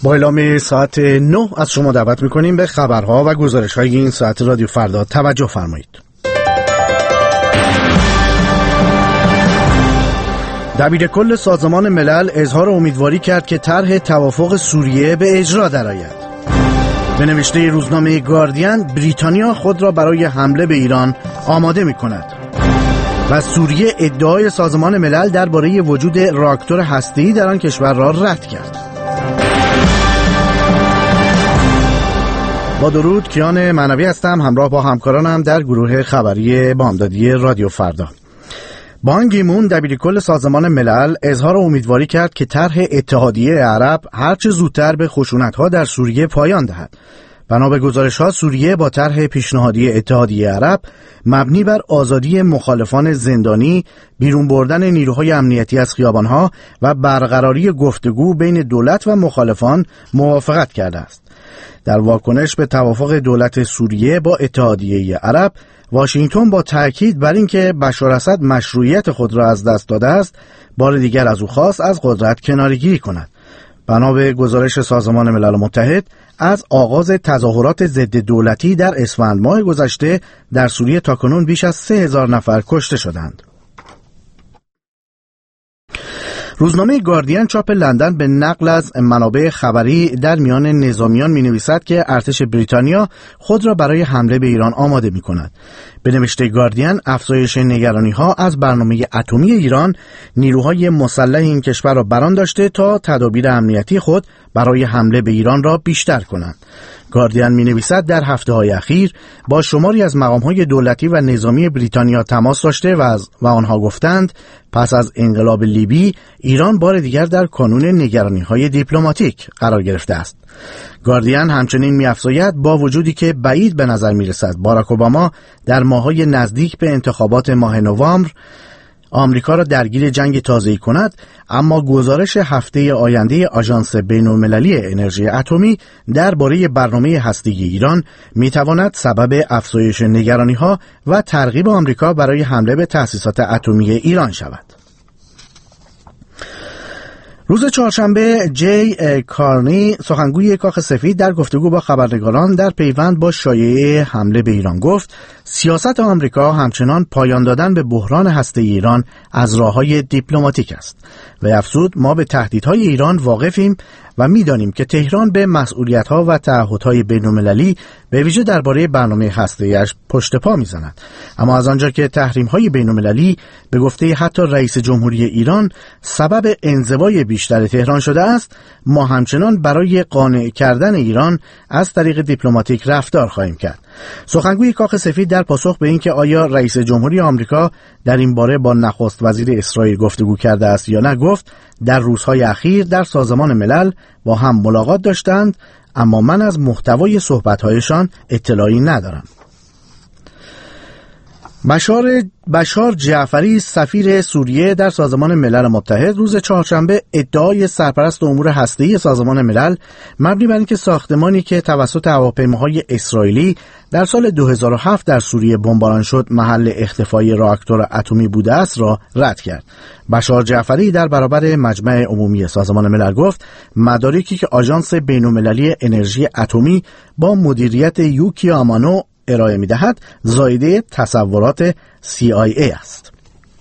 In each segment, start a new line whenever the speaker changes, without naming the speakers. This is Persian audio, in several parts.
با اعلام ساعت 9 از شما دعوت میکنیم به خبرها و گزارش‌های این ساعت رادیو فردا توجه فرمایید. دبیرکل سازمان ملل اظهار امیدواری کرد که طرح توافق سوریه به اجرا درآید. به نوشته روزنامه گاردین، بریتانیا خود را برای حمله به ایران آماده می‌کند. و سوریه ادعای سازمان ملل درباره وجود راکتور هسته‌ای در آن کشور را رد کرد. با درود، کیان معنوی هستم، همراه با همکارانم در گروه خبری بامدادی رادیو فردا. بان کی مون دبیرکل سازمان ملل اظهار امیدواری کرد که طرح اتحادیه عرب هرچه زودتر به خشونت‌ها در سوریه پایان دهد. بنا به گزارش‌ها، سوریه با طرح پیشنهادی اتحادیه عرب مبنی بر آزادی مخالفان زندانی، بیرون بردن نیروهای امنیتی از خیابان‌ها و برقراری گفتگو بین دولت و مخالفان موافقت کرده است. در واکنش به توافق دولت سوریه با اتحادیه عرب، واشنگتن با تأکید بر اینکه بشار اسد مشروعیت خود را از دست داده است، بار دیگر از او خواست از قدرت کناره‌گیری کند. بنا به گزارش سازمان ملل متحد، از آغاز تظاهرات ضد دولتی در اسفند ماه گذشته در سوریه تاکنون بیش از 3000 نفر کشته شدند. روزنامه گاردین چاپ لندن به نقل از منابع خبری در میان نظامیان می‌نویسد که ارتش بریتانیا خود را برای حمله به ایران آماده می‌کند. به نوشته گاردین، افزایش نگرانی‌ها از برنامه اتمی ایران نیروهای مسلح این کشور را بران داشته تا تدابیر امنیتی خود برای حمله به ایران را بیشتر کنند. گاردین می‌نویسد در هفته‌های اخیر با شماری از مقام‌های دولتی و نظامی بریتانیا تماس داشته و آنها گفتند پس از انقلاب لیبی ایران بار دیگر در کانون نگرانی‌های دیپلماتیک قرار گرفته است. گاردین همچنین می‌افزاید با وجودی که بعید به نظر می‌رسد باراک اوباما در ماه‌های نزدیک به انتخابات ماه نوامبر آمریکا را درگیر جنگ تازه‌ای کند، اما گزارش هفته آینده آژانس بین‌المللی انرژی اتمی درباره برنامه هسته‌ای ایران می‌تواند سبب افزایش نگرانی‌ها و ترغیب آمریکا برای حمله به تأسیسات اتمی ایران شود. روز چهارشنبه جی کارنی، سخنگوی کاخ سفید، در گفتگو با خبرنگاران در پیوند با شایعه حمله به ایران گفت سیاست آمریکا همچنان پایان دادن به بحران هسته‌ای ایران از راه‌های دیپلماتیک است و افزود ما به تهدیدهای ایران واقفیم و می‌دانیم که تهران به مسئولیت‌ها و تعهدهای بین‌المللی به ویژه درباره برنامه هسته‌ایش پشت پا می‌زند. اما از آنجا که تحریم‌های بین‌المللی به گفته حتی رئیس جمهوری ایران سبب انزوای بیشتر تهران شده است، ما همچنان برای قانع کردن ایران از طریق دیپلماتیک رفتار خواهیم کرد. سخنگوی کاخ سفید در پاسخ به اینکه آیا رئیس جمهوری آمریکا در این باره با نخست وزیر اسرائیل گفتگو کرده است یا نه گفت در روزهای اخیر در سازمان ملل با هم ملاقات داشتند، اما من از محتوای صحبت‌هایشان اطلاعی ندارم. بشار جعفری، سفیر سوریه در سازمان ملل متحد، روز چهارشنبه ادعای سرپرست امور هسته‌ای سازمان ملل مبنی بر اینکه ساختمانی که توسط هواپیماهای اسرائیلی در سال 2007 در سوریه بمباران شد محل اختفای راکتور اتمی بوده است را رد کرد. بشار جعفری در برابر مجمع عمومی سازمان ملل گفت مدارکی که آژانس بین‌المللی انرژی اتمی با مدیریت یوکی آمانو ارائه می‌دهد زایده تصورات CIA است.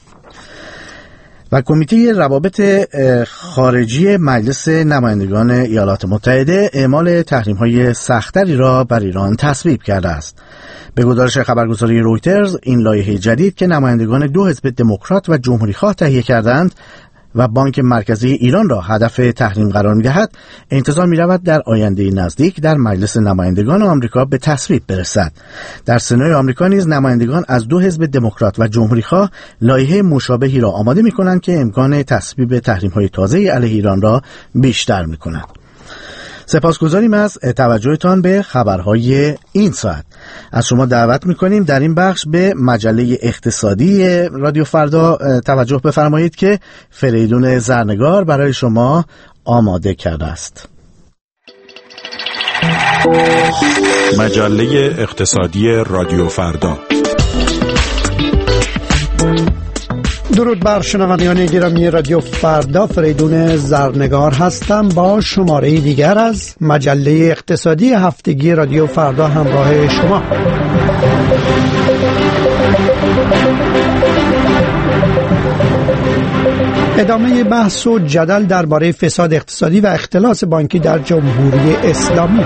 و کمیته روابط خارجی مجلس نمایندگان ایالات متحده اعمال تحریم‌های سخت‌تری را بر ایران تصویب کرده است. به گزارش خبرگزاری رویترز، این لایحه جدید که نمایندگان دو حزب دموکرات و جمهوری‌خواه تهیه کردند و بانک مرکزی ایران را هدف تحریم قرار می‌دهد، انتظار می‌رود در آینده نزدیک در مجلس نمایندگان آمریکا به تصویب برسد. در سنای آمریکا نیز نمایندگان از دو حزب دموکرات و جمهوری‌خواه لایحه مشابهی را آماده می‌کنند که امکان تصویب تحریم‌های تازه علیه ایران را بیشتر می‌کند. سپاسگزاریم از توجهتان به خبرهای این ساعت. از شما دعوت میکنیم در این بخش به مجله اقتصادی رادیو فردا توجه بفرمایید که فریدون زرنگار برای شما آماده کرده است.
مجله اقتصادی رادیو فردا. درود بر شنوندگان گرامی رادیو فردا. فریدون زرنگار هستم با شماره دیگر از مجله اقتصادی هفتگی رادیو فردا همراه شما. ادامه بحث و جدل درباره فساد اقتصادی و اختلاس بانکی در جمهوری اسلامی.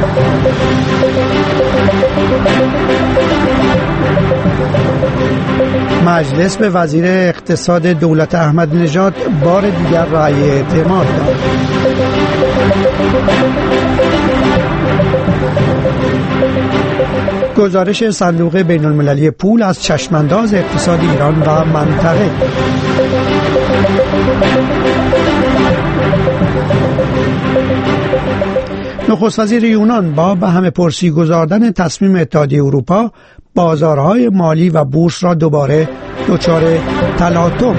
مجلس به وزیر اقتصاد دولت احمدی نژاد بار دیگر رأی اعتماد داد. گزارش صندوق بین المللی پول از چشمانداز اقتصاد ایران و منطقه. نخست وزیر یونان با به همه پرسی گذاردن تصمیم اتحادیه اروپا بازارهای مالی و بورس را دوباره دچار تلاطم.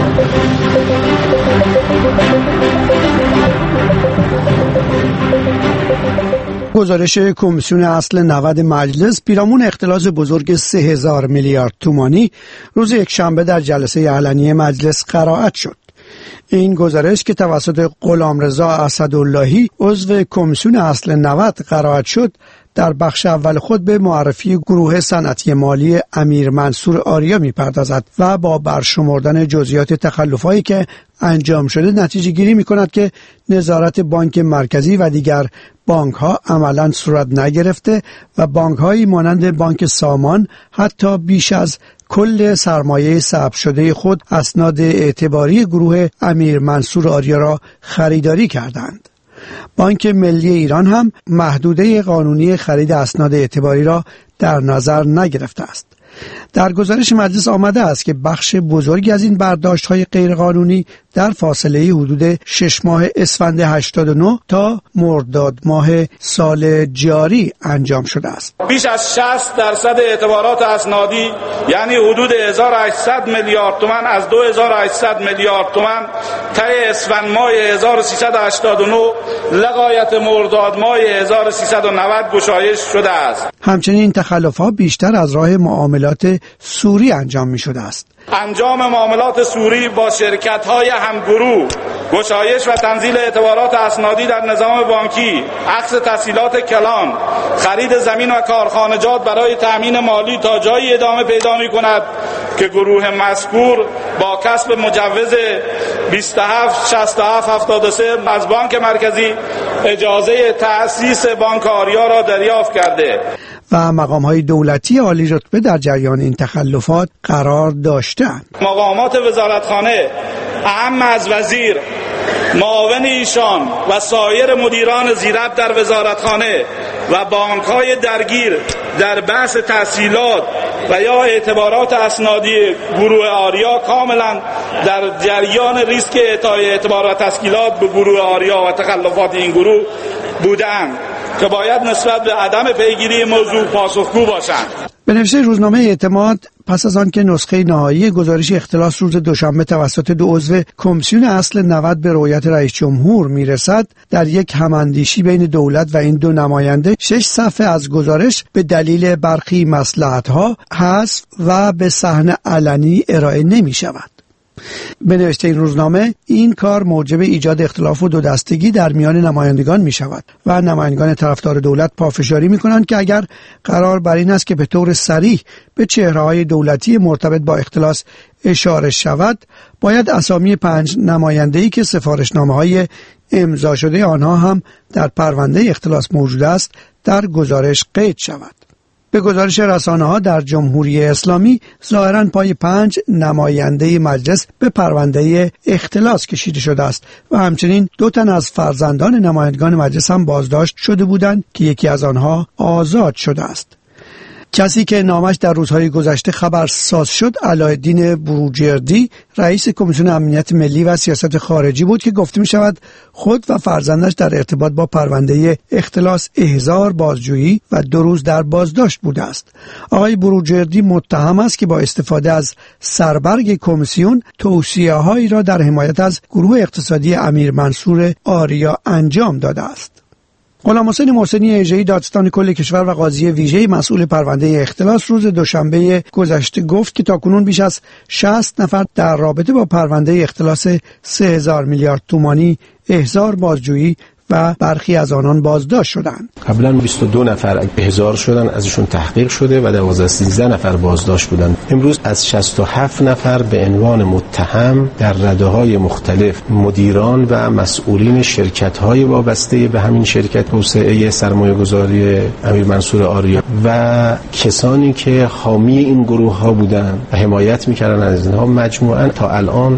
گزارش کمیسیون اصل 90 مجلس پیرامون اختلاس بزرگ 3000 میلیارد تومانی روز یکشنبه در جلسه علنی مجلس قرائت شد. این گزارش که توسط غلامرضا اسداللهی عضو کمیسیون اصل 90 قرائت شد در بخش اول خود به معرفی گروه صنعتی مالی امیر منصور آریا می‌پردازد و با برشمردن جزئیات تخلف‌هایی که انجام شده نتیجه گیری می‌کند که نظارت بانک مرکزی و دیگر بانک‌ها عملاً صورت نگرفته و بانک‌هایی مانند بانک سامان حتی بیش از کل سرمایه ثبت شده خود اسناد اعتباری گروه امیر منصور آریا را خریداری کردند. بانک ملی ایران هم محدوده قانونی خرید اسناد اعتباری را در نظر نگرفته است. در گزارش مجلس آمده است که بخش بزرگی از این برداشت‌های غیرقانونی در فاصله حدود 6 ماه اسفند 89 تا مرداد ماه سال جاری انجام شده است.
بیش از 60% اعتبارات اسنادی یعنی حدود 1800 میلیارد تومان از 2800 میلیارد تومان طی اسفند ماه 1389 لغایت مرداد ماه 1390 گشایش شده است.
همچنین این تخلف‌ها بیشتر از راه معاملات سوری انجام می‌شده است.
انجام معاملات سوری با شرکت‌های همگروه، گشایش و تنزیل اعتبارات اسنادی در نظام بانکی، عکس تسهیلات کلان، خرید زمین و کارخانجات برای تأمین مالی تا جایی ادامه پیدا می‌کند که گروه مذکور با کسب مجوز 276773 از بانک مرکزی اجازه تأسیس بانک آریا را دریافت کرده
و مقام‌های دولتی عالی رتبه در جریان این تخلفات قرار داشتند.
مقامات وزارتخانه اهم از وزیر، معاون ایشان و سایر مدیران زیربط در وزارتخانه و بانک‌های درگیر در بحث تسهیلات و یا اعتبارات اسنادی گروه آریا کاملا در جریان ریسک اعطای اعتبار و تسهیلات به گروه آریا و تخلفات این گروه بودند که باید نسبت به عدم پیگیری موضوع پاسخگو باشند.
به نوشته روزنامه اعتماد پس از آن که نسخه نهایی گزارش اختلاس روز دوشنبه توسط دو عضو کمیسیون اصل 90 به رؤیت رئیس جمهور میرسد، در یک هماندیشی بین دولت و این دو نماینده 6 صفحه از گزارش به دلیل برخی مصلحت‌ها حذف و به صحن علنی ارائه نمی‌شود. به نوشته این روزنامه این کار موجب ایجاد اختلاف و دو دستگی در میان نمایندگان می شود و نمایندگان طرفدار دولت پافشاری می کنند که اگر قرار بر این است که به طور صریح به چهره‌های دولتی مرتبط با اختلاس اشاره شود، باید اسامی 5 نماینده‌ای که سفارشنامه‌های امضا شده آنها هم در پرونده اختلاس موجود است در گزارش قید شود. به گزارش رسانه‌ها در جمهوری اسلامی ظاهراً پای 5 نماینده مجلس به پرونده اختلاس کشیده شده است و همچنین 2 تن از فرزندان نمایندگان مجلس هم بازداشت شده بودند که یکی از آنها آزاد شده است. کسی که نامش در روزهای گذشته خبرساز شد علایالدین بروجردی، رئیس کمیسیون امنیت ملی و سیاست خارجی بود که گفته می شود خود و فرزندش در ارتباط با پرونده اختلاس احضار بازجویی و 2 روز در بازداشت بوده است. آقای بروجردی متهم است که با استفاده از سربرگ کمیسیون توصیه‌هایی را در حمایت از گروه اقتصادی امیر منصور آریا انجام داده است. غلام حسین محسنی اژه‌ای دادستان کل کشور و قاضی ویژه مسئول پرونده اختلاس روز دوشنبه گذشته گفت که تاکنون بیش از 60 نفر در رابطه با پرونده اختلاس 3000 میلیارد تومانی احضار، بازجویی و برخی از آنان بازداشت شدند.
قبلا 22 نفر احضار شدن، ازشون تحقیق شده و 13 نفر بازداشت بودند. امروز از 67 نفر به عنوان متهم در رده‌های مختلف مدیران و مسئولین شرکت‌های وابسته به همین شرکت توسعه سرمایه‌گذاری امیر منصور آریا و کسانی که حامی این گروه‌ها بودند و حمایت می‌کردند از اینها، مجموعاً تا الان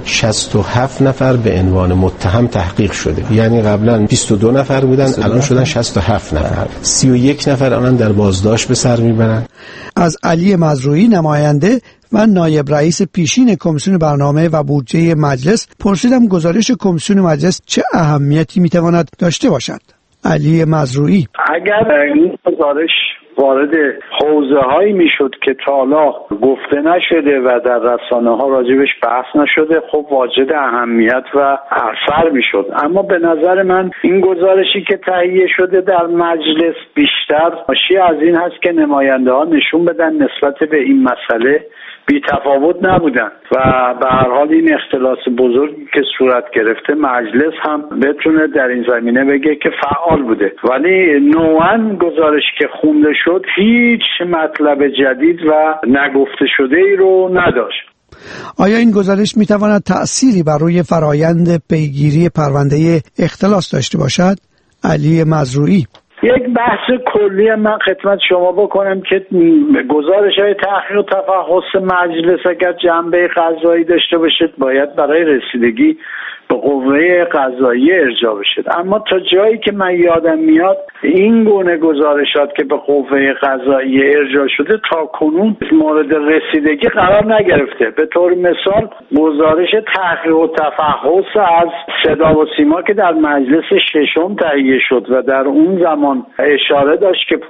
67 نفر به عنوان متهم تحقیق شده. یعنی قبلا 22 نفر بودن، الان شدن 67 نفر. 31 نفر الان در بازداشت به سر میبرن.
از علی مزروعی نماینده و نایب رئیس پیشین کمیسیون برنامه و بودجه مجلس پرسیدم گزارش کمیسیون مجلس چه اهمیتی میتواند داشته باشد. علی مزروعی:
اگر این گزارش وارد حوزه هایی میشد که تا حالا گفته نشده و در رسانه ها راجبش بحث نشده، خب واجد اهمیت و اثر میشد. اما به نظر من این گزارشی که تهیه شده در مجلس بیشتر ناشی از این هست که نماینده ها نشون بدن نسبت به این مسئله بی تفاوت نبودن و به هر حال این اختلاس بزرگی که صورت گرفته مجلس هم بتونه در این زمینه بگه که فعال بوده، ولی نوعاً گزارشی که خونده شد هیچ مطلب جدید و نگفته شده ای رو نداشت.
آیا این گزارش میتواند تأثیری بر روی فرایند پیگیری پرونده اختلاس داشته باشد؟ علی مزروعی:
یک بحث کلی من خدمت شما بکنم که گزارش‌های تحقیق و تفحص مجلس اگر جنبه قضایی داشته باشد باید برای رسیدگی به قوه قضاییه ارجاع بشه، اما تا جایی که من یادم میاد این گونه گزارشات که به قوه قضاییه ارجاع شده تا کنون مورد رسیدگی قرار نگرفته. به طور مثال گزارش تحقیق و تفحص از صدا و سیما که در مجلس ششم تهیه شد و در اون زمان اشاره داشت که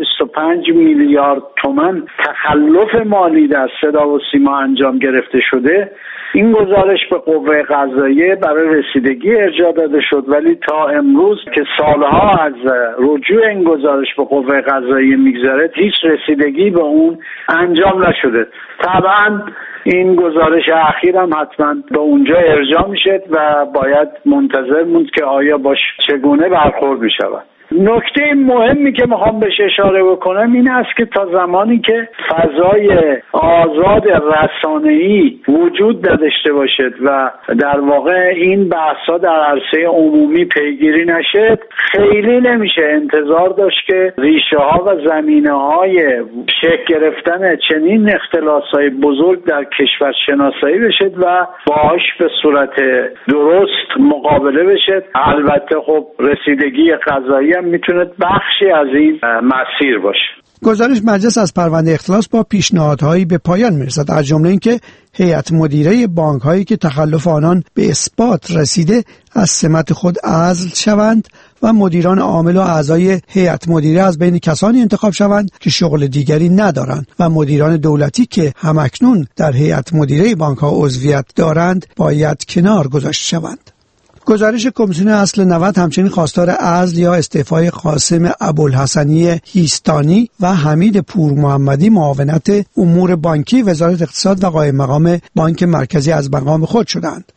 525 میلیارد تومان تخلف مالی در صدا و سیما انجام گرفته شده، این گزارش به قوه قضاییه برای رسیدگی ارجاع داده شد، ولی تا امروز که سالها از رجوع این گزارش به قوه قضاییه میگذره هیچ رسیدگی به اون انجام نشده. طبعا این گزارش اخیر هم حتما به اونجا ارجاع میشه و باید منتظر موند که آیا باش چگونه برخورد میشود. نکته مهمی که میخوام بهش اشاره بکنم این است که تا زمانی که فضای آزاد رسانه‌ای وجود نداشته باشد و در واقع این بحث‌ها در عرصه عمومی پیگیری نشد، خیلی نمیشه انتظار داشت که ریشه‌ها و زمینه‌های شکل گرفتن چنین اختلاس‌های بزرگ در کشور شناسایی بشد و باهاش به صورت درست مقابله بشد. البته خب رسیدگی قضایی میتونه بخشی از این مسیر باشه.
گزارش مجلس از پرونده اختلاس با پیشنهادهایی به پایان میرسد، از جمله اینکه هیئت مدیره بانک‌هایی که تخلف آنان به اثبات رسیده از سمت خود عزل شوند و مدیران عامل و اعضای هیئت مدیره از بین کسانی انتخاب شوند که شغل دیگری ندارند و مدیران دولتی که همکنون در هیئت مدیره بانک‌ها عضویت دارند باید کنار گذاشته شوند. گزارش کمیسیون اصل 90 همچنین خواستار عزل یا استعفای قاسم ابوالحسنی هیستانی و حمید پورمحمدی معاونت امور بانکی وزارت اقتصاد و قائم مقام بانک مرکزی از مقام خود شدند.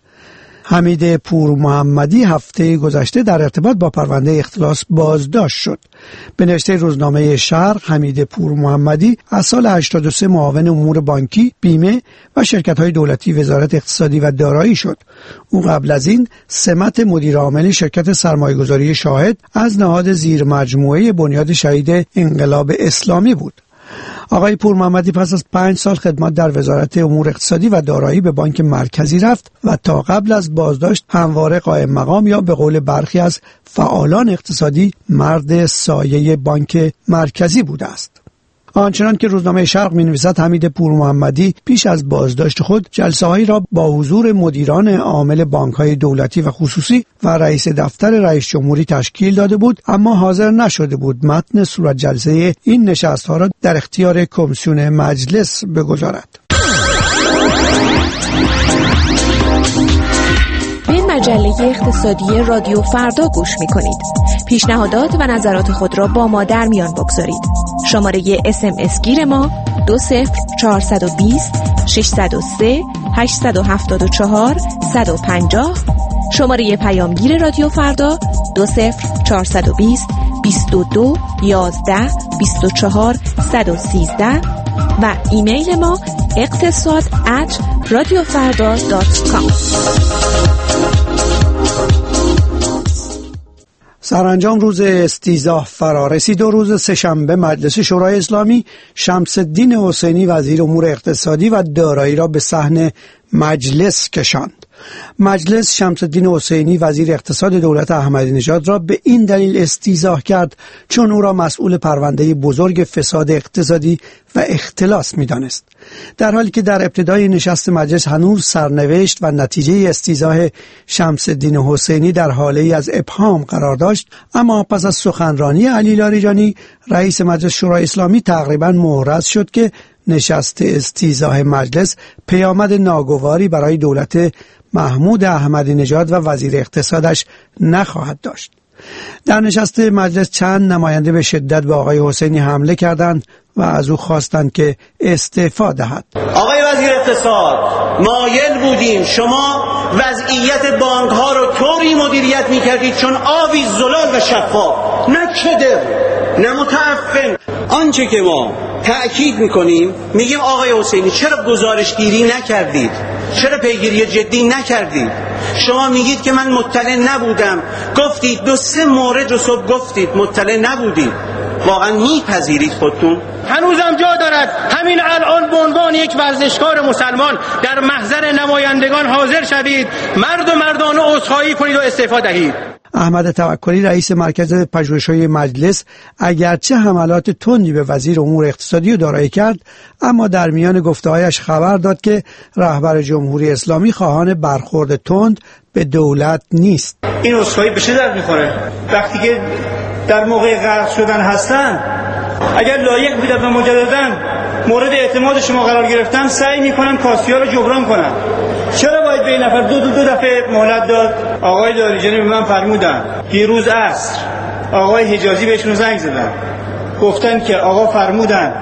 حمید پورمحمدی هفته گذشته در ارتباط با پرونده اختلاس بازداشت شد. به نوشته روزنامه شرق، حمید پورمحمدی از سال 83 معاون امور بانکی، بیمه و شرکت‌های دولتی وزارت اقتصادی و دارایی شد. او قبل از این سمت مدیر عامل شرکت سرمایه‌گذاری شاهد از نهاد زیر مجموعه بنیاد شهید انقلاب اسلامی بود. آقای پورمحمدی پس از 5 سال خدمت در وزارت امور اقتصادی و دارایی به بانک مرکزی رفت و تا قبل از بازداشت همواره قائم مقام یا به قول برخی از فعالان اقتصادی مرد سایه بانک مرکزی بوده است. آنچنان که روزنامه شرق می‌نویسد حمید پورمحمدی پیش از بازداشت خود جلسه‌هایی را با حضور مدیران عامل بانک‌های دولتی و خصوصی و رئیس دفتر رئیس جمهوری تشکیل داده بود، اما حاضر نشده بود متن صورت جلسه این نشست‌ها را در اختیار کمیسیون مجلس بگذارد.
به مجله اقتصادی رادیو فردا گوش می‌کنید. پیشنهادات و نظرات خود را با ما در میان بگذارید. شماره SMS گیر ما 20420 603 874 150. شماره پیامگیر رادیو فردا 20420 22 11 24 113 و ایمیل ما اقتصاد@radiofarda.com.
سرانجام روز استیضاح فرا رسید و روز سه‌شنبه مجلس شورای اسلامی شمس الدین حسینی وزیر امور اقتصادی و دارایی را به صحن مجلس کشاند. مجلس شمس الدین حسینی وزیر اقتصاد دولت احمدی نژاد را به این دلیل استیضاح کرد چون او را مسئول پرونده بزرگ فساد اقتصادی و اختلاس می‌دانست. در حالی که در ابتدای نشست مجلس هنوز سرنوشت و نتیجه استیضاح شمس الدین حسینی در حاله‌ای از ابهام قرار داشت، اما پس از سخنرانی علی لاریجانی رئیس مجلس شورای اسلامی تقریباً محرز شد که نشست استیضاح مجلس پیامد ناگواری برای دولت محمود احمدی نژاد و وزیر اقتصادش نخواهد داشت. در نشست مجلس چند نماینده به شدت به آقای حسینی حمله کردند و از او خواستند که استعفا دهد.
آقای وزیر اقتصاد، مایل بودیم شما وضعیت بانک ها رو طوری مدیریت می‌کردید چون آبی زلال و شفاف، نه کدر نه متعفن. آنچه که ما تأکید میکنیم میگیم آقای حسینی چرا گزارشگیری نکردید؟ چرا پیگیری جدی نکردید؟ شما میگید که من مطلع نبودم، گفتید 2-3 مورد رو صبح گفتید مطلع نبودید. واقعا میپذیرید خودتون؟
هنوزم جا دارد همین الان به عنوان یک ورزشکار مسلمان در محضر نمایندگان حاضر شوید، مرد و مردانه عذرخواهی کنید و استعفا دهید.
احمد توکلی رئیس مرکز پژوهش‌های مجلس اگرچه حملات تندی به وزیر امور اقتصادی و دارایی کرد، اما در میان گفته‌هایش خبر داد که رهبر جمهوری اسلامی خواهان برخورد تند به دولت نیست.
این عذرخواهی به چه درد می‌خوره؟ وقتی که در موقع غرق شدن هستن، اگر لایق بودن و مجدداً مورد اعتماد شما قرار گرفتن، سعی می‌کنن کاسی‌ها رو جبران کنن. چرا باید به این نفر دو دفعه مهلت داد؟ آقای لاریجانی به من فرمودن دیروز عصر آقای حجازی بهشون زنگ زدن، گفتن که آقا فرمودن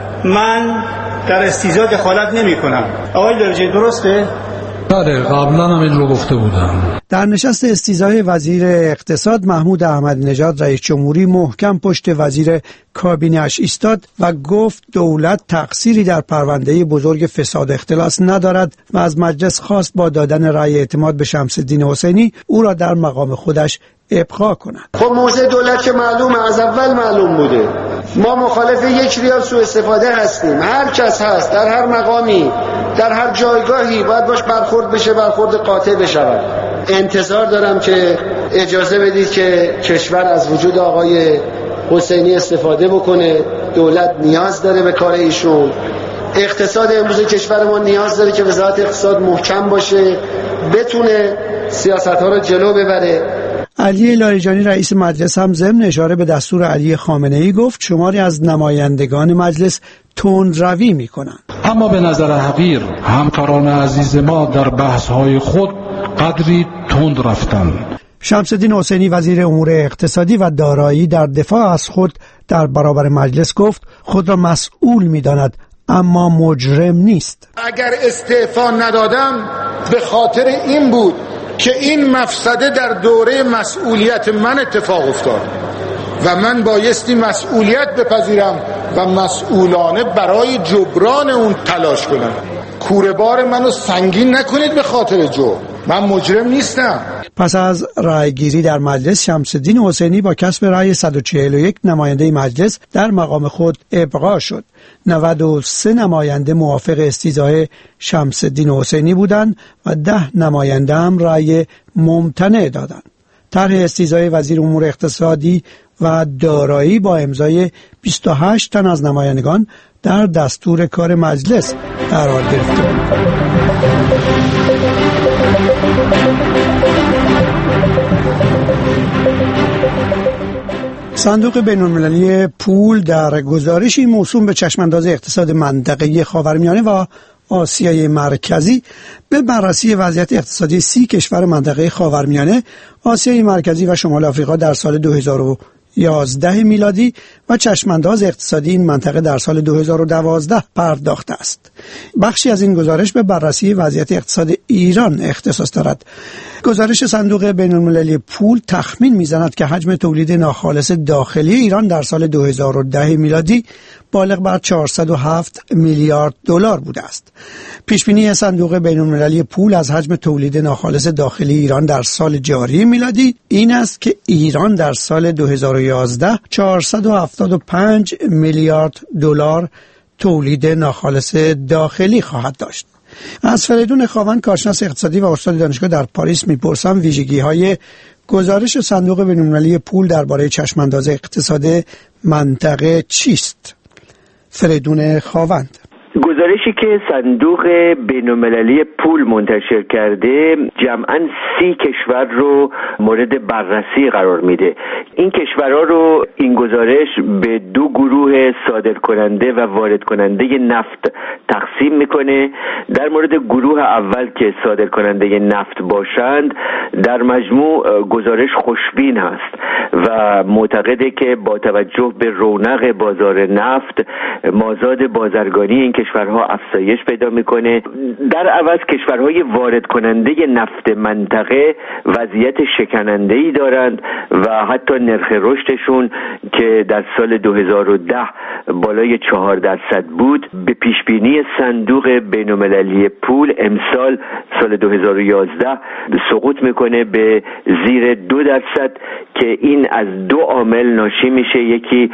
من در استیضاح دخالت نمی‌کنم. آقای لاریجانی درسته؟
بله، قبلا هم این رو گفته بودم.
در نشست استیضاح وزیر اقتصاد محمود احمدی نژاد رئیس جمهوری محکم پشت وزیر کابینه‌اش ایستاد و گفت دولت تقصیری در پرونده بزرگ فساد اختلاس ندارد و از مجلس خواست با دادن رأی اعتماد به شمس الدین حسینی او را در مقام خودش ابقا کند.
خب موضع دولت که معلومه، از اول معلوم بوده. ما مخالف 1 ریال سوء استفاده هستیم. هر کس هست در هر مقامی در هر جایگاهی باید باش برخورد بشه، برخورد قاطع بشه. انتظار دارم که اجازه بدید که کشور از وجود آقای حسینی استفاده بکنه. دولت نیاز داره به کار ایشون. اقتصاد امروز کشور ما نیاز داره که وزارت اقتصاد محکم باشه، بتونه سیاست‌ها رو جلو ببره.
علی لاریجانی رئیس مجلس هم ضمن اشاره به دستور علی خامنه‌ای گفت شماری از نمایندگان مجلس تندروی می‌کنند.
اما به نظر حقیر همکاران عزیز ما در بحث‌های خود قدری تند رفتند.
شمس الدین حسینی وزیر امور اقتصادی و دارایی در دفاع از خود در برابر مجلس گفت خود را مسئول می‌داند اما مجرم نیست.
اگر استعفا ندادم به خاطر این بود که این مفسده در دوره مسئولیت من اتفاق افتاد و من بایستی مسئولیت بپذیرم و مسئولانه برای جبران اون تلاش کنم. کوره بار منو سنگین نکنید به خاطر جرم. من مجرم نیستم.
پس از رأیگیری در مجلس شمس الدین حسینی با کسب رأی 141 نماینده مجلس در مقام خود ابقا شد. 93 نماینده موافق استیضاح شمس الدین حسینی بودند و 10 نماینده هم رأی ممتنع دادند. طرح استیضاح وزیر امور اقتصادی و دارایی با امضای 28 تن از نمایندگان در دستور کار مجلس قرار گرفته بود. صندوق بین‌المللی پول در گزارشی موسوم به چشمانداز اقتصاد منطقه‌ای خاورمیانه و آسیای مرکزی به بررسی وضعیت اقتصادی 30 کشور منطقه خاورمیانه، آسیای مرکزی و شمال آفریقا در سال 2011 میلادی و چشمانداز اقتصادی این منطقه در سال 2012 پرداخته است. بخشی از این گزارش به بررسی وضعیت اقتصاد ایران اختصاص دارد. گزارش صندوق بین‌المللی پول تخمین می‌زند که حجم تولید ناخالص داخلی ایران در سال 2010 میلادی بالغ بر 407 میلیارد دلار بوده است. پیشبینی صندوق بین‌المللی پول از حجم تولید ناخالص داخلی ایران در سال جاری میلادی این است که ایران در سال 2011 475 میلیارد دلار تولید ناخالص داخلی خواهد داشت. از فریدون خاوند، کارشناس اقتصادی و استاد دانشگاه در پاریس، میپرسم ویژگی‌های گزارش صندوق بین‌المللی پول درباره چشمانداز اقتصاد منطقه چیست؟ فریدون خاوند:
گزارشی که صندوق بین‌المللی پول منتشر کرده جمعاً 30 کشور رو مورد بررسی قرار میده. این کشورها رو این گزارش به 2 گروه صادرکننده و وارد کننده نفت تقسیم میکنه. در مورد گروه اول که صادرکننده نفت باشند، در مجموع گزارش خوشبین هست و معتقده که با توجه به رونق بازار نفت، مازاد بازرگانی این کشورها افزایش پیدا میکنه. در عوض کشورهای وارد کننده نفت منطقه وضعیت شکننده‌ای دارند و حتی نرخ رشدشون که در سال 2010 بالای 4% بود، به پیشبینی صندوق بین‌المللی پول امسال سال 2011 سقوط میکنه به زیر 2% که این از 2 عامل ناشی میشه. یکی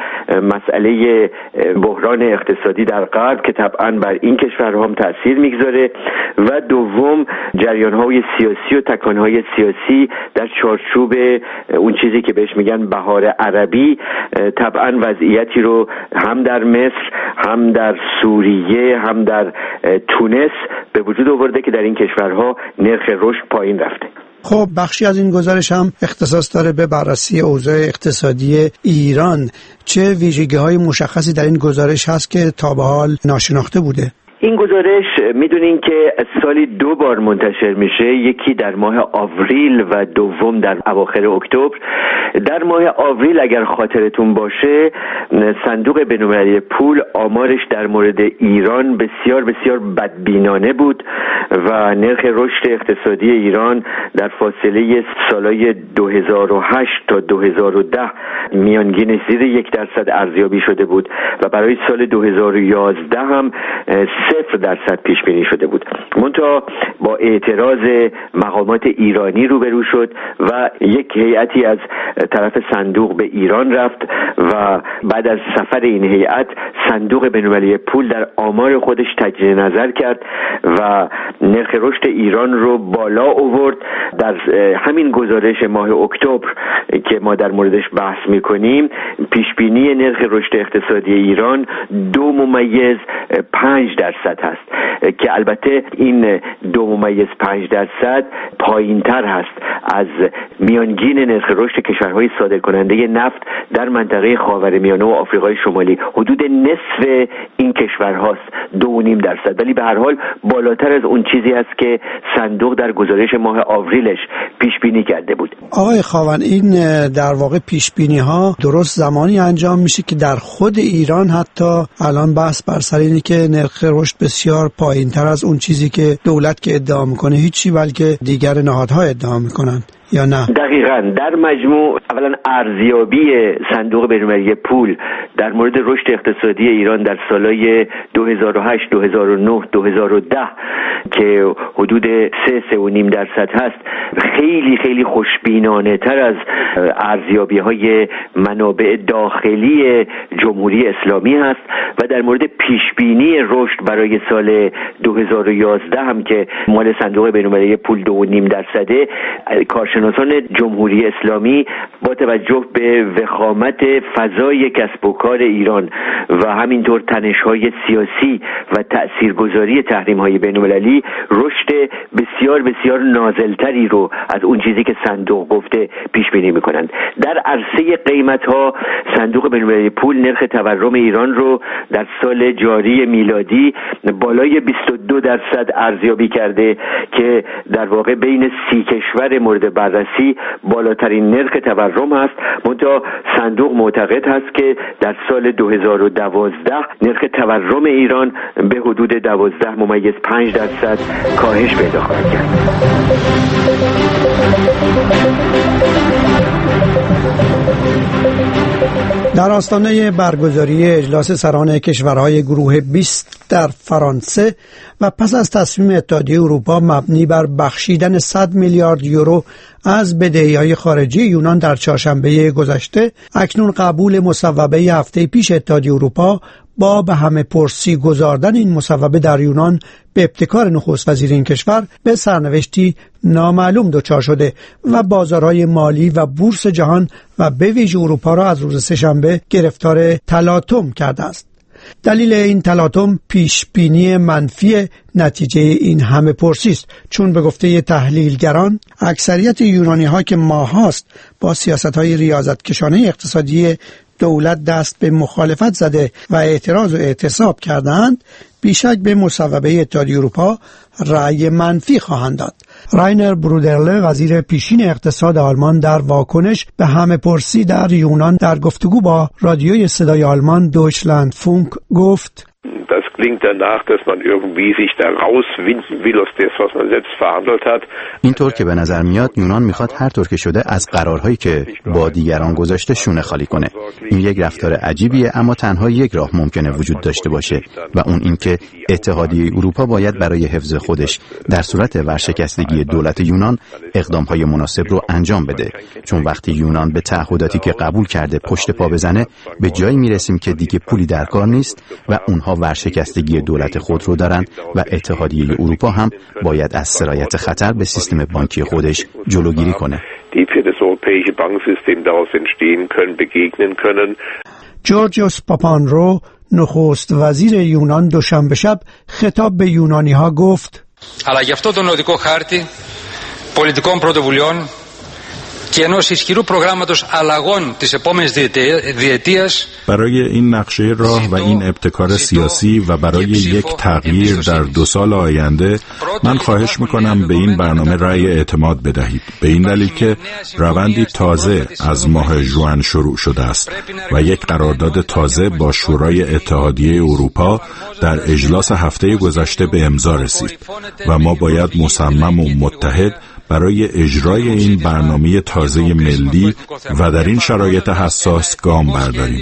مسئله بحران اقتصادی در غرب که طبعاً بر این کشورها هم تأثیر میگذاره و دوم جریان‌های سیاسی و تکان‌های سیاسی در چارچوب اون چیزی که بهش میگن بهار عربی طبعاً وضعیتی رو هم در مصر، هم در سوریه، هم در تونس به وجود آورده که در این کشورها نرخ رشد پایین رفته.
خب بخشی از این گزارش هم اختصاص داره به بررسی اوضاع اقتصادی ایران. چه ویژگی‌های مشخصی در این گزارش هست که تا به حال ناشناخته بوده؟
این گزارش میدونین که سالی 2 بار منتشر میشه، یکی در ماه آوریل و دوم در اواخر اکتبر. در ماه آوریل اگر خاطرتون باشه صندوق بین‌المللی پول آمارش در مورد ایران بسیار بسیار بدبینانه بود و نرخ رشد اقتصادی ایران در فاصله سالهای 2008 تا 2010 میانگین زیر 1% ارزیابی شده بود و برای سال 2011 هم 0% پیش بینی شده بود. منتها با اعتراض مقامات ایرانی روبرو شد و یک هیئتی از طرف صندوق به ایران رفت و بعد از سفر این هیئت صندوق بین‌المللی پول در آمار خودش تجدید نظر کرد و نرخ رشد ایران رو بالا آورد. در همین گزارش ماه اکتبر که ما در موردش بحث میکنیم، پیش بینی نرخ رشد اقتصادی ایران 2.5% هست که البته این 2.5% پایین تر هست از میانگین نرخ رشد کشورهای صادرکننده نفت در منطقه خاورمیانه و آفریقای شمالی. حدود نصف این کشورهاست، 2.5%، ولی به هر حال بالاتر از اون چیزی هست که صندوق در گزارش ماه آوریلش پیش بینی کرده بود.
آقای خاوند، این در واقع پیش بینی ها درست زمانی انجام میشه که در خود ایران حتی الان بحث بر سر اینه که نرخ رشد بسیار پایین تر از اون چیزی که دولت که ادعا میکنه هیچی، بلکه دیگر نهادها ادعا میکنن، یا نه؟
دقیقاً. در مجموع اولا ارزیابی صندوق بین‌المللی پول در مورد رشد اقتصادی ایران در سالهای 2008 2009 2010 که حدود 3.5% هست خیلی خیلی خوشبینانه تر از ارزیابی های منابع داخلی جمهوری اسلامی هست و در مورد پیش بینی رشد برای سال 2011 هم که مال صندوق بین‌المللی پول 2.5%، کارشناسان کارشناسان جمهوری اسلامی با توجه به وخامت فضای کسب و کار ایران و همینطور تنش‌های سیاسی و تأثیرگذاری تحریم‌های بین‌المللی رشد بسیار بسیار نازلتری رو از اون چیزی که صندوق گفته پیش بینی می‌کنند. در عرصه قیمت‌ها صندوق بین‌المللی پول نرخ تورم ایران رو در سال جاری میلادی بالای 22% ارزیابی کرده که در واقع بین 30 کشور مورد بررسی بالاترین نرخ تورم است. منتها صندوق معتقد هست که در سال 2012 نرخ تورم ایران به حدود 12.5% کاهش پیدا خواهد کرد.
در آستانه برگزاری اجلاس سران کشورهای گروه 20 در فرانسه و پس از تصمیم اتحادیه اروپا مبنی بر بخشیدن 100 میلیارد یورو از بدهی‌های خارجی یونان در چهارشنبه گذشته، اکنون قبول مصوبه هفته پیش اتحادیه اروپا با به همه پرسی گذاردن این مصوبه در یونان به ابتکار نخست وزیر این کشور به سرنوشتی نامعلوم دچار شده و بازارهای مالی و بورس جهان و به ویژه اروپا را از روز سه‌شنبه گرفتار تلاطم کرده است. دلیل این تلاطم پیشبینی منفی نتیجه این همه پرسی است، چون به گفته تحلیلگران اکثریت یونانی‌ها که ماهاست با سیاست‌های ریاضتکشانه اقتصادی دولت دست به مخالفت زده و اعتراض و اعتصاب کردند، بیشک به مصوبه اتحادیه اروپا رأی منفی خواهند داد. راینر برودرله وزیر پیشین اقتصاد آلمان در واکنش به همه پرسی در یونان در گفتگو با رادیوی صدای آلمان دویچلند فونک گفت:
Das klingt danach, dass man irgendwie sich da rauswinden will aus dem, was man selbst verhandelt hat.
اینطور که به نظر میاد یونان میخواد هر طور که شده از قرارهایی که با دیگران گذاشته شونه خالی کنه. این یک رفتار عجیبیه، اما تنها یک راه ممکنه وجود داشته باشه و اون این که اتحادیه اروپا باید برای حفظ خودش در صورت ورشکستگی دولت یونان اقدامهای مناسب رو انجام بده، چون وقتی یونان به تعهداتی که قبول کرده پشت پا بزنه به جایی میرسیم که دیگه پولی در کار نیست و اونها ورشکستگی دولت خود رو دارن و اتحادیه اروپا هم باید از سرایت خطر به سیستم بانکی خودش جلوگیری کنه.
جورجیوس پاپانرو نخست وزیر یونان دوشنبه شب خطاب به یونانی‌ها گفت:
Αλλά γι' αυτό τον οδικό χάρτη πολιτικών πρωτοβουλειών και ενός ισχυρού προγράμματος αλλαγών της επόμενης διετίας.
برای این نقشه راه و این ابتکار سیاسی و برای یک تغییر در 2 سال آینده من خواهش میکنم به این برنامه رأی اعتماد بدهید، به این دلیل که روندی تازه از ماه ژوئن شروع شده است و یک قرارداد تازه با شورای اتحادیه اروپا در اجلاس هفته گذشته به امضا رسید و ما باید مصمم و متحد برای اجرای این برنامه تازه ملی و در این شرایط حساس گام برداریم.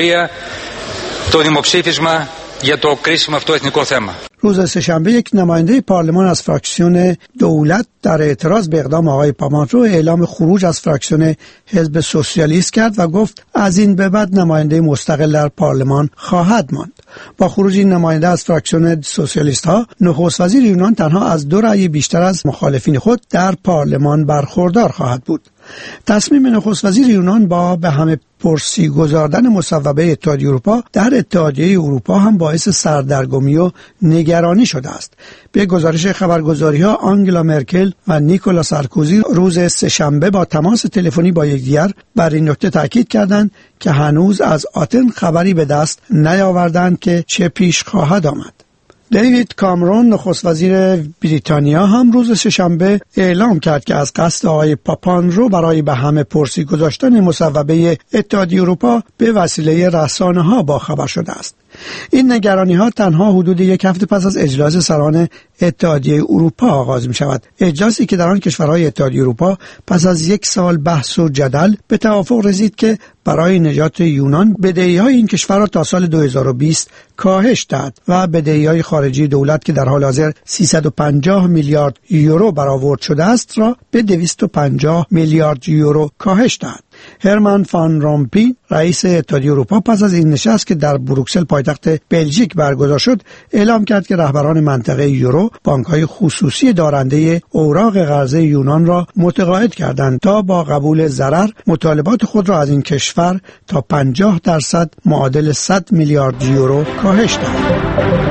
روز سه‌شنبه یک نماینده پارلمان از فراکسیون دولت در اعتراض به اقدام آقای پاپانرو اعلام خروج از فراکسیون حزب سوسیالیست کرد و گفت از این به بعد نماینده مستقل در پارلمان خواهد ماند. با خروج این نماینده از فراکسیون سوسیالیست ها، نخست وزیر یونان تنها از 2 رأی بیشتر از مخالفین خود در پارلمان برخوردار خواهد بود. تصمیم نخست وزیر یونان با به همه پرسی گذاردن مصوبه اتحادیه اروپا در اتحادیه اروپا هم باعث سردرگمی و نگرانی شده است. به گزارش خبرگزاری‌ها آنگلا مرکل و نیکولا سارکوزی روز سه‌شنبه با تماس تلفنی با یکدیگر بر این نکته تاکید کردند که هنوز از آتن خبری به دست نیاوردند که چه پیش خواهد آمد. دیوید کامرون نخست وزیر بریتانیا هم روز سه‌شنبه اعلام کرد که از قصد آقای پاپانرو برای به همه پرسی گذاشتن مصوبه اتحادیه اروپا به وسیله رسانه‌ها باخبر شده است. این نگرانی‌ها تنها حدود 1 هفته پس از اجلاس سران اتحادیه اروپا آغاز می‌شود. اجلاسی که در آن کشورهای اتحادیه اروپا پس از 1 سال بحث و جدل به توافق رسید که برای نجات یونان بدهی‌های این کشور را تا سال 2020 کاهش دهد و بدهی‌های خارجی دولت که در حال حاضر 350 میلیارد یورو برآورد شده است را به 250 میلیارد یورو کاهش دهد. هرمان فان رومپی رئیس اتحادیه اروپا پس از این نشست که در بروکسل پایتخت بلژیک برگزار شد اعلام کرد که رهبران منطقه یورو بانک‌های خصوصی دارنده اوراق قرضه یونان را متقاعد کردند تا با قبول ضرر مطالبات خود را از این کشور تا 50% معادل 100 میلیارد یورو کاهش دهند.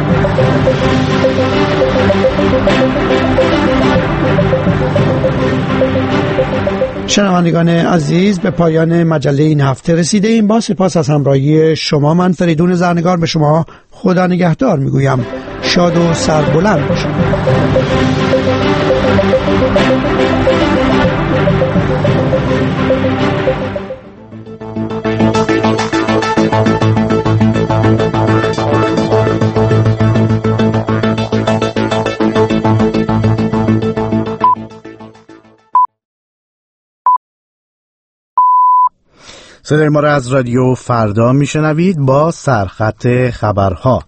شنوندگان عزیز، به پایان مجله این هفته رسیده ایم. با سپاس از همراهی شما، من فریدون زرنگار به شما خدا نگهدار میگویم. شاد و سربلند باشید.
صدای ما را از رادیو فردا میشنوید با سرخط خبرها.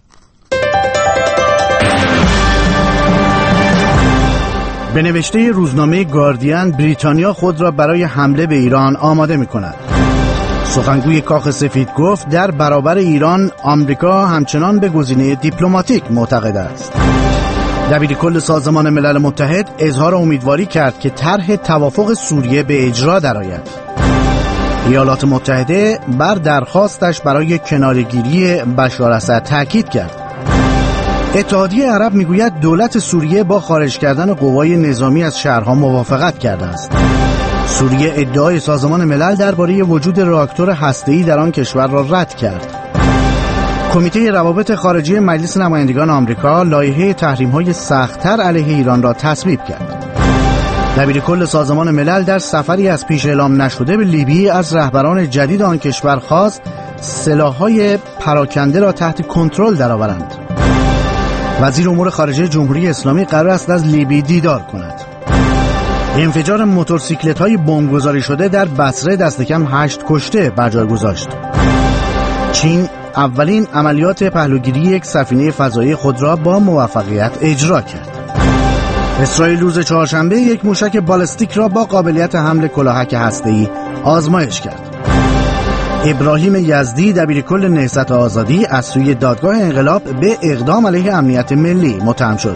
به نوشته روزنامه گاردین، بریتانیا خود را برای حمله به ایران آماده می کند. سخنگوی کاخ سفید گفت در برابر ایران آمریکا همچنان به گزینه دیپلماتیک معتقد است. دبیرکل سازمان ملل متحد اظهار امیدواری کرد که طرح توافق سوریه به اجرا درآید. ایالات متحده بر درخواستش برای کناره‌گیری بشار اسد تاکید کرد. اتحادیه عرب میگوید دولت سوریه با خارج کردن قوای نظامی از شهرها موافقت کرده است. سوریه ادعای سازمان ملل درباره وجود راکتور هسته‌ای در آن کشور را رد کرد. کمیته روابط خارجی مجلس نمایندگان آمریکا لایحه تحریم‌های سخت‌تر علیه ایران را تصویب کرد. دبیرکل سازمان ملل در سفری از پیش اعلام نشده به لیبی از رهبران جدید آن کشور خواست سلاح‌های پراکنده را تحت کنترل درآورند. وزیر امور خارجه جمهوری اسلامی قرار است از لیبی دیدار کند. انفجار موتورسیکلت‌های بمبگذاری شده در بصره دست کم 8 کشته بر جای گذاشت. چین اولین عملیات پهلوگیری یک سفینه فضایی خود را با موفقیت اجرا کرد. اسرائیل روز چهارشنبه یک موشک بالستیک را با قابلیت حمل کلاهک هسته‌ای آزمایش کرد. ابراهیم یزدی دبیرکل نهضت آزادی از سوی دادگاه انقلاب به اقدام علیه امنیت ملی متهم شد.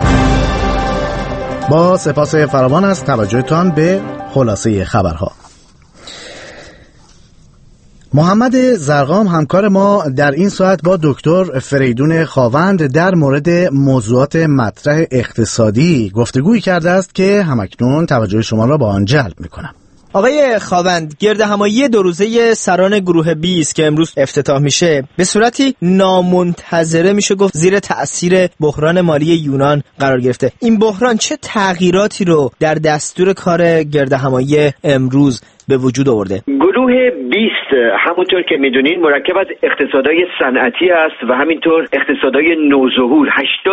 با سپاس فراوان از توجهتان به خلاصه خبرها. محمد زرقام همکار ما در این ساعت با دکتر فریدون خاوند در مورد موضوعات مطرح اقتصادی گفتگویی کرده است که همکنون توجه شما را با آن جلب می‌کنم.
آقای خاوند، گردهمایی 2 روزه سران گروه 20 که امروز افتتاح میشه به صورتی نامنتظره میشه گفت زیر تأثیر بحران مالی یونان قرار گرفته. این بحران چه تغییراتی رو در دستور کار گردهمایی امروز به وجود آورده؟
گروه 20 همونطور که میدونین مرکب از اقتصادهای صنعتی است و همینطور اقتصادهای نوظهور.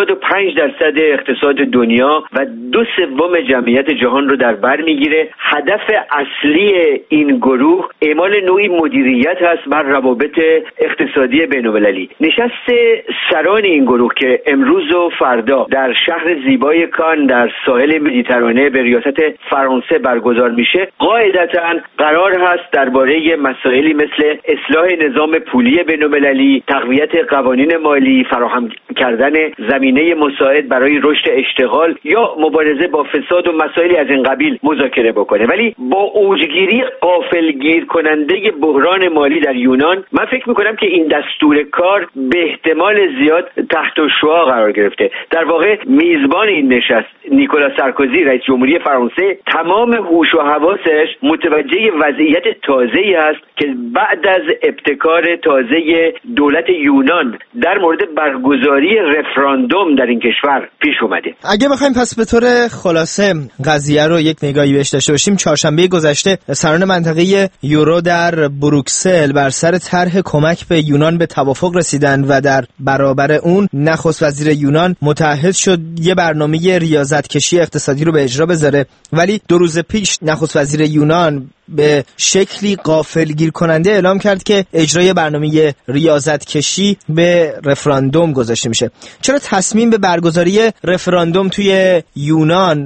85% اقتصاد دنیا و 2/3 جمعیت جهان رو در بر میگیره. هدف اصلی این گروه اعمال نوعی مدیریت است بر روابط اقتصادی بین‌المللی. نشست سران این گروه که امروز و فردا در شهر زیبای کان در ساحل مدیترانه به ریاست فرانسه برگزار میشه، قاعدتاً قرار هست درباره مسائلی مثل اصلاح نظام پولی بین‌المللی، تقویت قوانین مالی، فراهم کردن زمینه مساعد برای رشد اشتغال یا مبارزه با فساد و مسائلی از این قبیل مذاکره بکنه. ولی با اوجگیری غافلگیر کننده بحران مالی در یونان، من فکر میکنم که این دستور کار به احتمال زیاد تحت الشعاع قرار گرفته. در واقع میزبان این نشست نیکولا سارکوزی رئیس جمهوری فرانسه تمام هوش و حواسش متوجه وضعیت تازه‌ای است که بعد از ابتکار تازه دولت یونان در مورد برگزاری رفراندوم در این کشور پیش اومده.
اگه بخوایم پس به طور خلاصه قضیه رو یک نگاهی بهش داشته باشیم، چهارشنبه گذشته سران منطقه یورو در بروکسل بر سر طرح کمک به یونان به توافق رسیدند و در برابر اون نخست وزیر یونان متعهد شد یه برنامه ریاضت‌کشی اقتصادی رو به اجرا بذاره. ولی 2 روز پیش نخست وزیر یونان به شکلی غافلگیر کننده اعلام کرد که اجرای برنامه ریاضت کشی به رفراندوم گذاشته میشه. چرا تصمیم به برگزاری رفراندوم توی یونان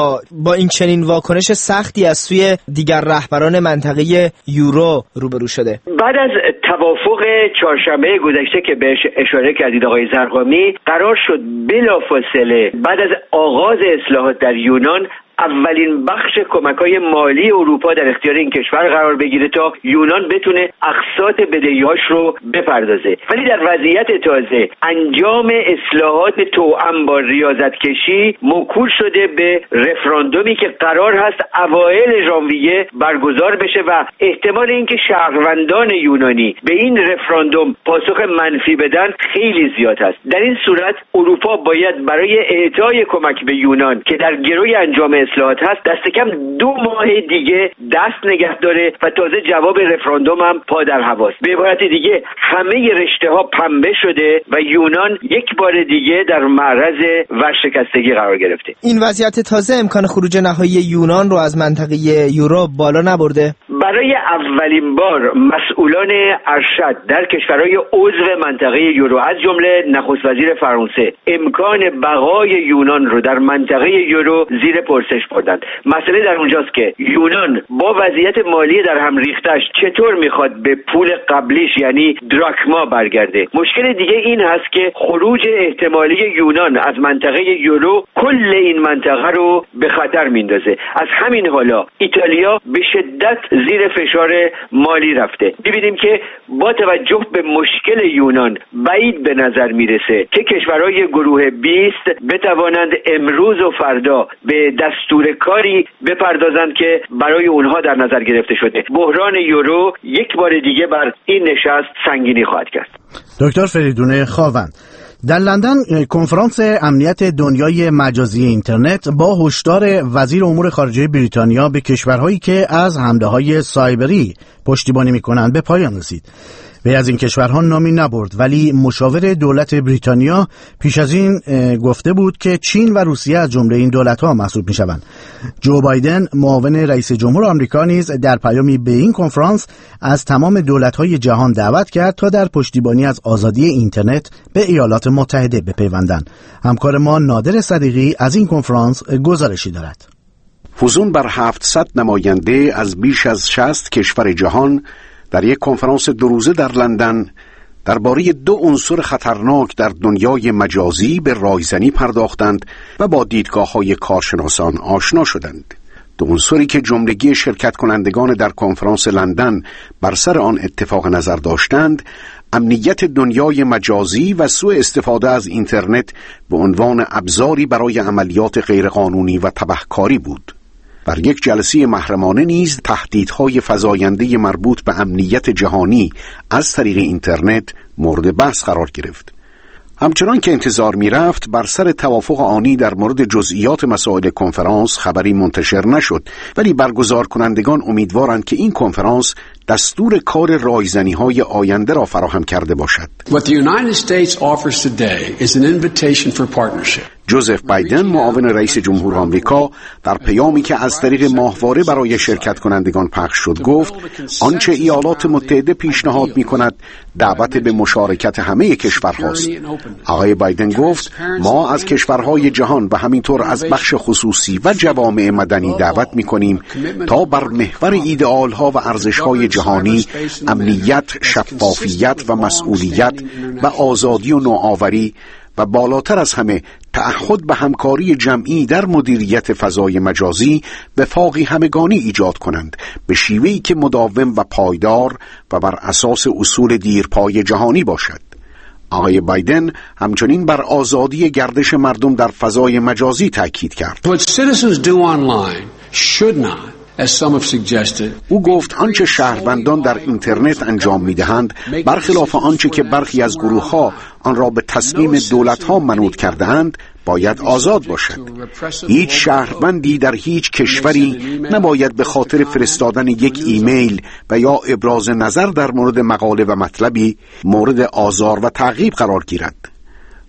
با این چنین واکنش سختی از سوی دیگر رهبران منطقه یورو روبرو شده؟
بعد از توافق چهارشنبه گذشته که بهش اشاره کردید آقای زرقامی، قرار شد بلافاصله بعد از آغاز اصلاحات در یونان اولین بخش کمک‌های مالی اروپا در اختیار این کشور قرار بگیره تا یونان بتونه اقساط بدهی‌هاش رو بپردازه. ولی در وضعیت تازه انجام اصلاحات توأم با ریاضت کشی موکول شده به رفراندومی که قرار هست اوایل ژانویه برگزار بشه و احتمال اینکه شهروندان یونانی به این رفراندوم پاسخ منفی بدن خیلی زیاد است. در این صورت اروپا باید برای اعطای کمک به یونان که در گروی انجام اصلاحات هست دست کم 2 ماه دیگه دست نگه داره و تازه جواب رفراندوم هم پا در هواست. به عبارت دیگه همه رشته ها پنبه شده و یونان یک بار دیگه در معرض ورشکستگی قرار گرفته.
این وضعیت تازه امکان خروج نهایی یونان رو از منطقه یورو بالا نبرده؟
برای اولین بار مسئولان ارشد در کشورهای عضو منطقه یورو از جمله نخست وزیر فرانسه امکان بقای یونان رو در منطقه یورو زیر پرسش بردند. مسئله در اونجاست که یونان با وضعیت مالی در هم ریختش چطور میخواد به پول قبلیش یعنی دراکما برگرده. مشکل دیگه این هست که خروج احتمالی یونان از منطقه یورو کل این منطقه رو به خطر میندازه. از همین حالا ایتالیا به شدت زیر فشار مالی رفته. می‌بینیم که با توجه به مشکل یونان بعید به نظر میرسه که کشورهای گروه 20 بتوانند امروز و فردا به دستور کاری بپردازند که برای اونها در نظر گرفته شده. بحران یورو یک بار دیگه بر این نشست سنگینی خواهد کرد.
دکتر فریدون خاوند، در لندن کنفرانس امنیت دنیای مجازی اینترنت با هشدار وزیر امور خارجه بریتانیا به کشورهایی که از حمله‌های سایبری پشتیبانی می‌کنند به پایان رسید. وی از این کشورها نامی نبرد، ولی مشاور دولت بریتانیا پیش از این گفته بود که چین و روسیه از جمله این دولت‌ها محسوب می‌شوند. جو بایدن معاون رئیس جمهور آمریکا نیز در پیامی به این کنفرانس از تمام دولت‌های جهان دعوت کرد تا در پشتیبانی از آزادی اینترنت به ایالات متحده بپیوندند. همکار ما نادر صدیقی از این کنفرانس گزارشی دارد.
فوزون بر 700 نماینده از بیش از 60 کشور جهان در یک کنفرانس 2 روزه در لندن درباره 2 عنصر خطرناک در دنیای مجازی به رایزنی پرداختند و با دیدگاه‌های کارشناسان آشنا شدند. 2 عنصری که جملگی شرکت کنندگان در کنفرانس لندن بر سر آن اتفاق نظر داشتند، امنیت دنیای مجازی و سوء استفاده از اینترنت به عنوان ابزاری برای عملیات غیرقانونی و تبهکاری بود. بر یک جلسه محرمانه نیز تهدیدهای فزاینده مربوط به امنیت جهانی از طریق اینترنت مورد بحث قرار گرفت. همچنان که انتظار می رفت بر سر توافق آنی در مورد جزئیات مسائل کنفرانس خبری منتشر نشد، ولی برگزار کنندگان امیدوارند که این کنفرانس دستور کار رایزنی‌های آینده را فراهم کرده باشد.
What the United States offers today is an invitation for partnership.
جوزف بایدن معاون رئیس جمهور آمریکا در پیامی که از طریق ماهواره برای شرکت کنندگان پخش شد گفت آنچه ایالات متحده پیشنهاد می‌کند دعوت به مشارکت همه کشورهاست. آقای بایدن گفت ما از کشورهای جهان و همینطور از بخش خصوصی و جوامع مدنی دعوت می‌کنیم تا بر محور ایدئال‌ها و ارزش‌های جهانی، امنیت، شفافیت و مسئولیت و آزادی و نوآوری و بالاتر از همه تعهد به همکاری جمعی در مدیریت فضای مجازی وفاقی همگانی ایجاد کنند به شیوهی که مداوم و پایدار و بر اساس اصول دیرپای جهانی باشد. آقای بایدن همچنین بر آزادی گردش مردم در فضای مجازی تاکید کرد.
What citizens do online should not, as some have suggested.
او گفت آنچه شهروندان در اینترنت انجام می‌دهند برخلاف آنچه که برخی از گروه‌ها آن را به تصمیم دولت‌ها منوط کرده‌اند باید آزاد باشد. هیچ شهروندی در هیچ کشوری نباید به خاطر فرستادن یک ایمیل و یا ابراز نظر در مورد مقاله و مطلبی مورد آزار و تعقیب قرار گیرد.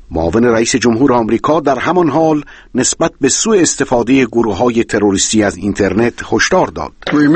معاون رئیس جمهور آمریکا در همان حال نسبت به سوء استفاده گروه‌های تروریستی از اینترنت هشدار داد.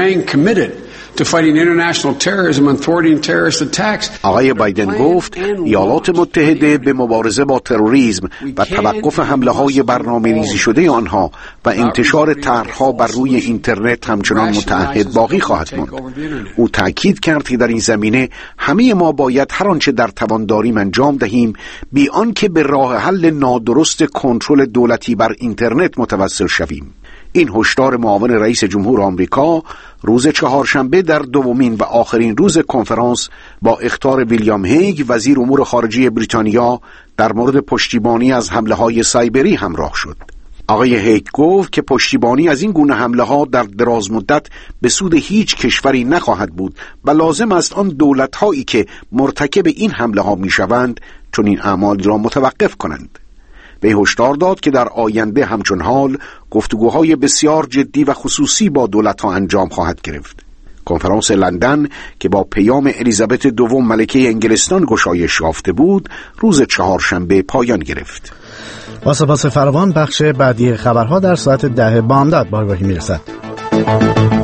آقای بایدن گفت ایالات متحده به مبارزه با تروریسم و توقف حمله‌های برنامه‌ریزی شده آنها و انتشار طرح‌ها بر روی اینترنت همچنان متعهد باقی خواهد ماند. او تأکید کرد که در این زمینه همه ما باید هر آنچه در توان داریم انجام دهیم بی آنکه به راه حل نادرست کنترل دولتی بر اینترنت متوسل شویم. این هشدار معاون رئیس جمهور آمریکا روز چهارشنبه در دومین و آخرین روز کنفرانس با اخطار ویلیام هیگ وزیر امور خارجه بریتانیا در مورد پشتیبانی از حمله‌های سایبری همراه شد. آقای هیگ گفت که پشتیبانی از این گونه حمله‌ها در دراز مدت به سود هیچ کشوری نخواهد بود و لازم است آن دولت‌هایی که مرتکب این حمله‌ها می‌شوند چون این اعمال را متوقف کنند. به هشدار داد که در آینده همچون حال گفتگوهای بسیار جدی و خصوصی با دولت‌ها انجام خواهد گرفت. کنفرانس لندن که با پیام الیزابت دوم ملکه انگلستان گشایش یافته بود روز چهارشنبه پایان گرفت.
با سپاس فراوان بخش بعدی خبرها در ساعت 10 بامداد بارگاهی میرسد.